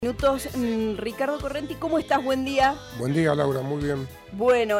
Minutos, Ricardo Correnti, ¿cómo estás? Buen día. Buen día, Laura, muy bien. Bueno,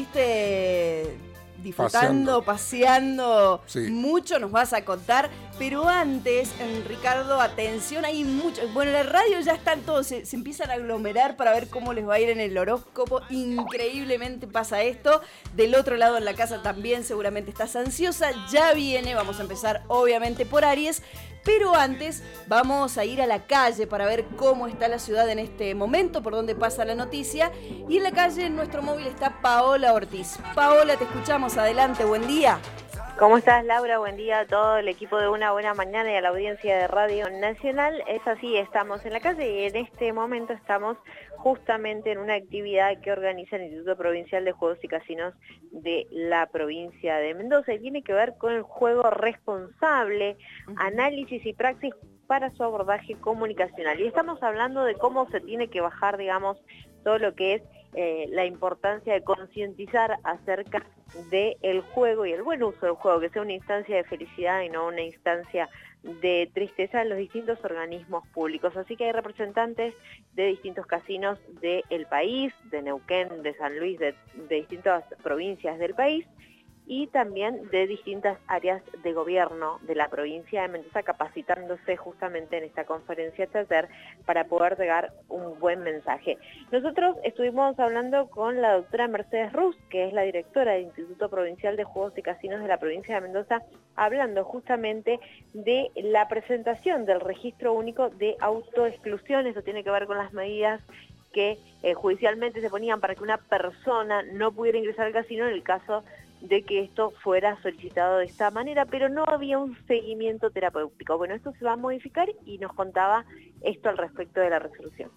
estuviste disfrutando, paseando, sí. Mucho nos vas a contar, pero antes, Ricardo, atención, hay mucho, bueno, en la radio ya están todos, se empiezan a aglomerar para ver cómo les va a ir en el horóscopo, increíblemente pasa esto, del otro lado en la casa también seguramente estás ansiosa, ya viene, vamos a empezar obviamente por Aries, pero antes vamos a ir a la calle para ver cómo está la ciudad en este momento, por dónde pasa la noticia. Y en la calle, en nuestro móvil, está Paola Ortiz. Paola, te escuchamos. Adelante, buen día. ¿Cómo estás, Laura? Buen día a todo el equipo de Una Buena Mañana y a la audiencia de Radio Nacional. Es así, estamos en la calle y en este momento estamos justamente en una actividad que organiza el Instituto Provincial de Juegos y Casinos de la provincia de Mendoza y tiene que ver con el juego responsable, análisis y praxis para su abordaje comunicacional. Y estamos hablando de cómo se tiene que bajar, digamos, todo lo que es la importancia de concientizar acerca del juego y el buen uso del juego, que sea una instancia de felicidad y no una instancia de tristeza en los distintos organismos públicos. Así que hay representantes de distintos casinos del país, de Neuquén, de San Luis, de distintas provincias del país, y también de distintas áreas de gobierno de la provincia de Mendoza, capacitándose justamente en esta conferencia taller para poder llegar un buen mensaje. Nosotros estuvimos hablando con la doctora Mercedes Rus, que es la directora del Instituto Provincial de Juegos y Casinos de la provincia de Mendoza, hablando justamente de la presentación del registro único de autoexclusión. Eso tiene que ver con las medidas que judicialmente se ponían para que una persona no pudiera ingresar al casino en el caso de que esto fuera solicitado de esta manera, pero no había un seguimiento terapéutico. Bueno, esto se va a modificar y nos contaba esto al respecto de la resolución.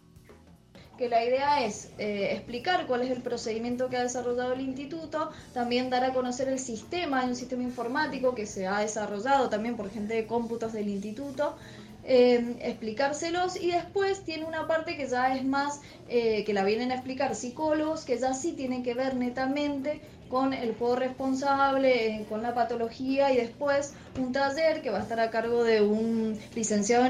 Que la idea es explicar cuál es el procedimiento que ha desarrollado el instituto, también dar a conocer el sistema, hay un sistema informático que se ha desarrollado también por gente de cómputos del instituto, explicárselos, y después tiene una parte que ya es más, que la vienen a explicar psicólogos, que ya sí tienen que ver netamente con el juego responsable, con la patología, y después un taller que va a estar a cargo de un licenciado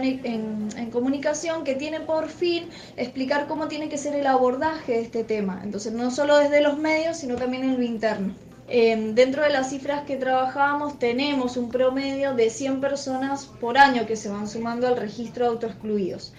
en comunicación que tiene por fin explicar cómo tiene que ser el abordaje de este tema. Entonces no solo desde los medios, sino también en lo interno. Dentro de las cifras que trabajábamos tenemos un promedio de 100 personas por año que se van sumando al registro de autoexcluidos.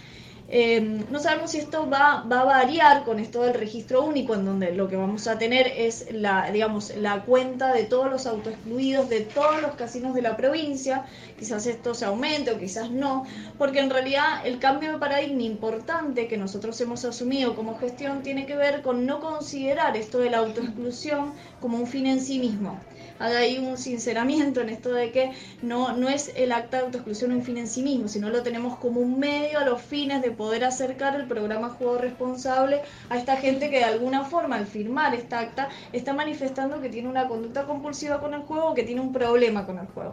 No sabemos si esto va a variar con esto del registro único, en donde lo que vamos a tener es la cuenta de todos los autoexcluidos de todos los casinos de la provincia. Quizás esto se aumente o quizás no, porque en realidad el cambio de paradigma importante que nosotros hemos asumido como gestión tiene que ver con no considerar esto de la autoexclusión como un fin en sí mismo. Hay ahí un sinceramiento en esto de que no es el acta de autoexclusión un fin en sí mismo, sino lo tenemos como un medio a los fines de poder acercar el programa Juego Responsable a esta gente que de alguna forma al firmar esta acta está manifestando que tiene una conducta compulsiva con el juego o que tiene un problema con el juego.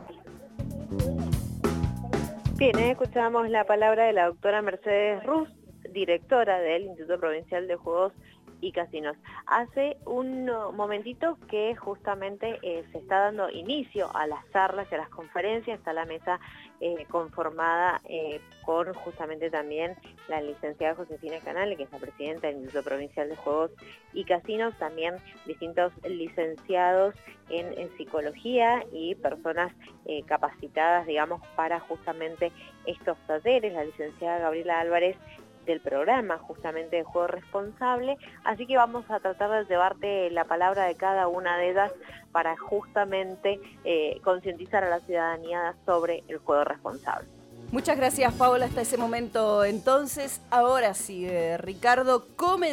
Bien, escuchamos la palabra de la doctora Mercedes Rus, directora del Instituto Provincial de Juegos y Casinos. Hace un momentito que justamente se está dando inicio a las charlas y a las conferencias, está la mesa conformada con justamente también la licenciada Josefina Canale, que es la presidenta del Instituto Provincial de Juegos y Casinos, también distintos licenciados en psicología y personas capacitadas, digamos, para justamente estos talleres, la licenciada Gabriela Álvarez, del programa justamente de Juego Responsable, así que vamos a tratar de llevarte la palabra de cada una de ellas para justamente concientizar a la ciudadanía sobre el juego responsable. Muchas gracias, Paola, hasta ese momento. Entonces, ahora sí, Ricardo,